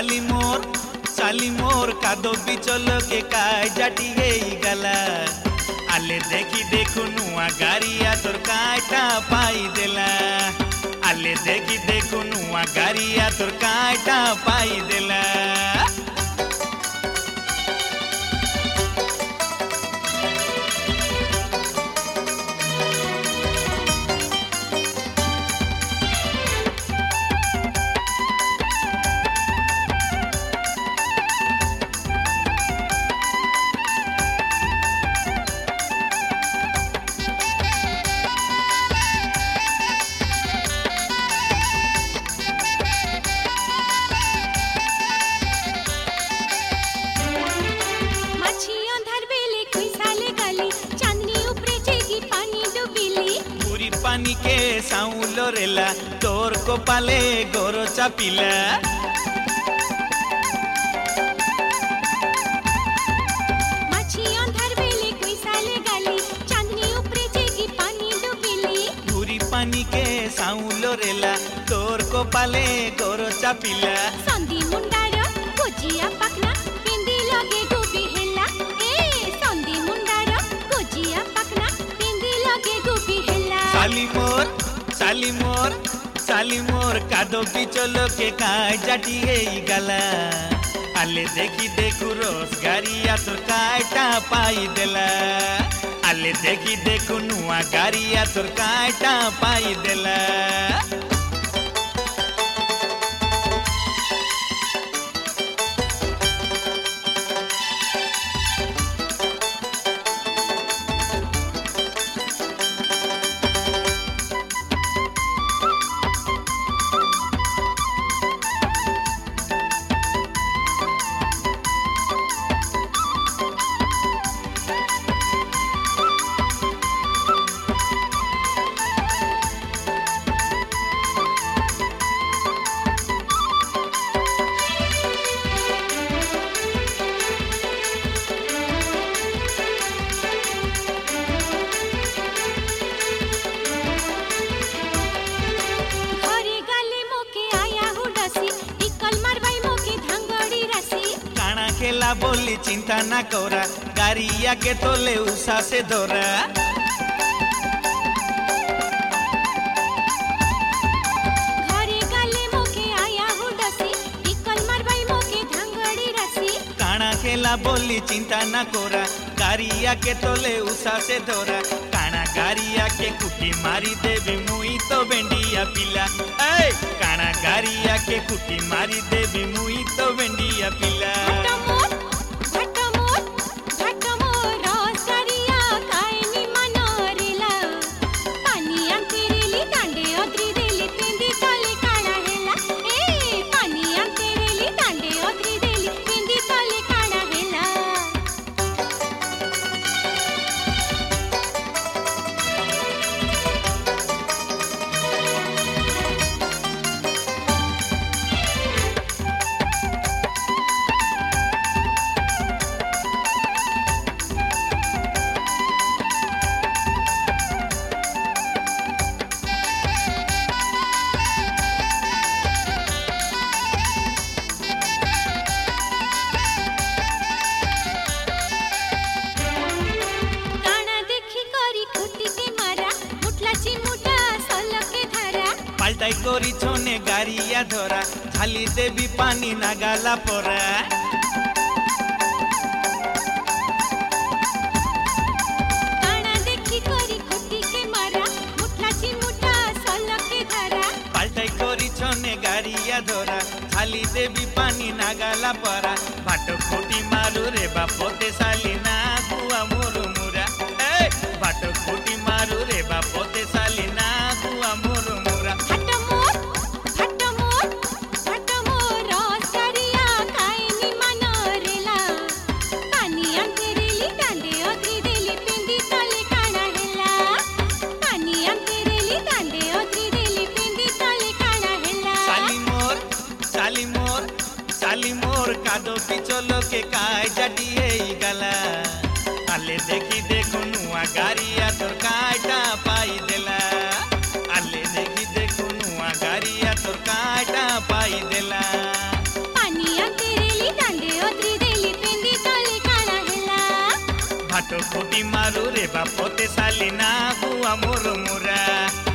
साली मोर कादो बिचल के काय जाटी हेई गला आले देखी देखु नुआ गारिया तोर काटा पाई देला आले देखी देखु नुआ गारिया तोर काटा पाई देला। पानी के साउलो रेला तोर को पाले गोरो चापिला माछी अंधार बेले कोई साले गाली चांदनी ऊपरे जेगी पानी डुबिली पूरी पानी के साउलो रेला तोर को पाले गोरो चापिला संदी मुंडार गोजिया पकना पिंदी लगे गुबी हेला ए संदी मुंडार गोजिया पकना पिंदी लगे गुबी हेला। साली मोर कादो बिचलो के काय जाटी हेई गला आले देखी देखु रोस गारिया तोर काटा पाई देला आले देखी देखु नुआ गारिया तोर काटा पाई देला। खेला बोली चिंता ना कोरा गारिया के तोले उषा से धोरा घरे गाले मोके आया हूँ डसी इकल मारबाई मोके धांगड़ी रसी काना खेला बोली चिंता ना कोरा गारिया के तोले उषा से धोरा काना गारिया के कुटी मारी देवी मुई तो बेंडिया पिला ए काना गारिया के कुटी मारी देवी मुई तो बेंडिया पिला। पाल्टाई कोरी छोने गारिया धोरा झाली देवी पानी नागाला पोरा काना देखी कोरी खुटी के मारा मुठलाची मुठा सोलके धारा पाल्टाई कोरी छोने गारिया धोरा झाली देवी पानी नागाला पोरा भाटो खोटी मारू रे बापोते साली ना गुआ मोरू मुरा ए भाटो खोटी मारू रे बापोते साली ना गुआ मोरू मुरा। साली मोर कादो बिचलो के काय जाटी हेई गला आले देखी देखु नुआ गारिया तोर काटा पाई देला आले देखी देखु नुआ गारिया तोर काटा पाई देला। भाट खुटी मारू रे बापोते साली ना हुआ मोर मुरा।